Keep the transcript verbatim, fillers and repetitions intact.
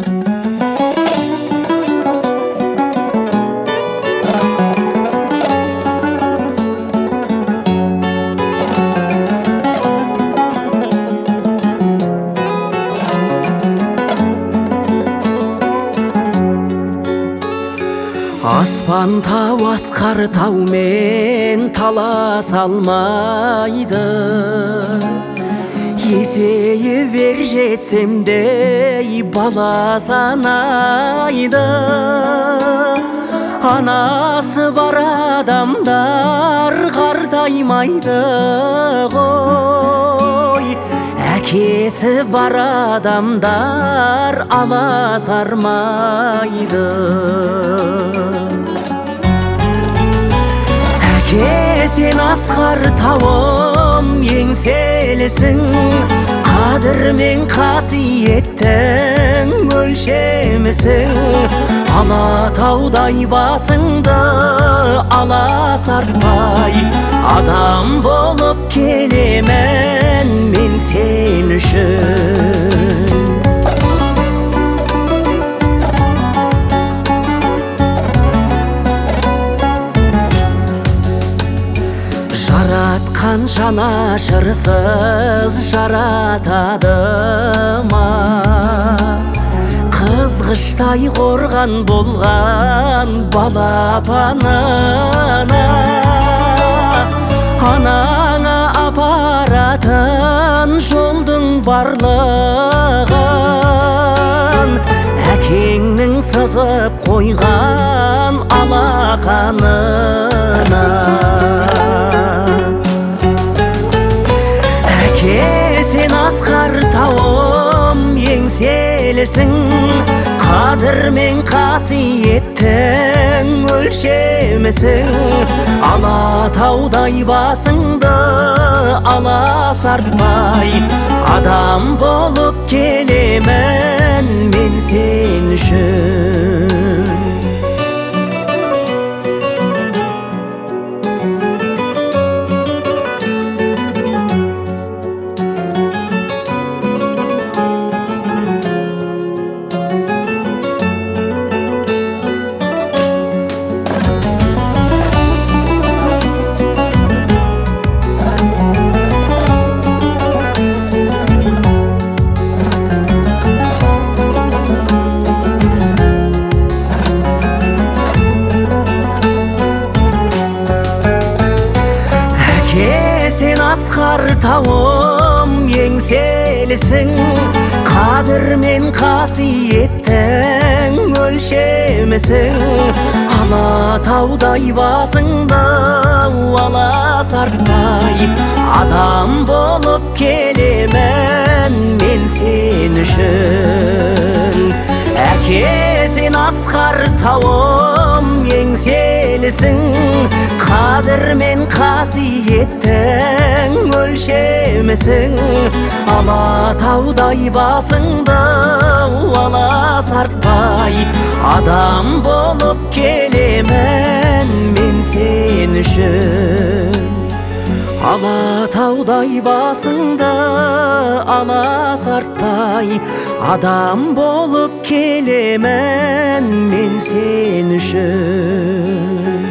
Аспан тау асқар таумен таласа алмайды. Есейіп ер жетсем де бала санайды. Анасы бар адамдар қартаймайды ғой, әкесі бар адамдар аласармайды. Әке, сен асқар тауым еңселісің, қадір мен қасиеттің өлшемісің. Алатаудай басыңды аласартпай, адам болып келемін мен сен үшін. Жаратқан жанашырсыз жаратады ма? Қызғыштай қорған болған балапанына, анаңа апаратын жолдың барлығын, әкеңнің сызып қойған алақанына. Әке, сен асқар тауым еңселісің, қадір мен қасиеттің өлшемісің. Алатаудай басыңды аласартпай, адам болып келемін мен сен үшін. Сен асқар тауым еңселісің, қадір мен қасиеттің өлшемісің. Алатаудай басыңды аласартпай, адам болып келемін мен сен үшін. Әке, сен асқар тауым еңселісің, қадір мен қасиеттің өлшемісің. Алатаудай басыңды аласартпай, адам болып келемін мен сен үшін. Алатаудай басыңды аласартпай, адам болып келемін мен сен үшін.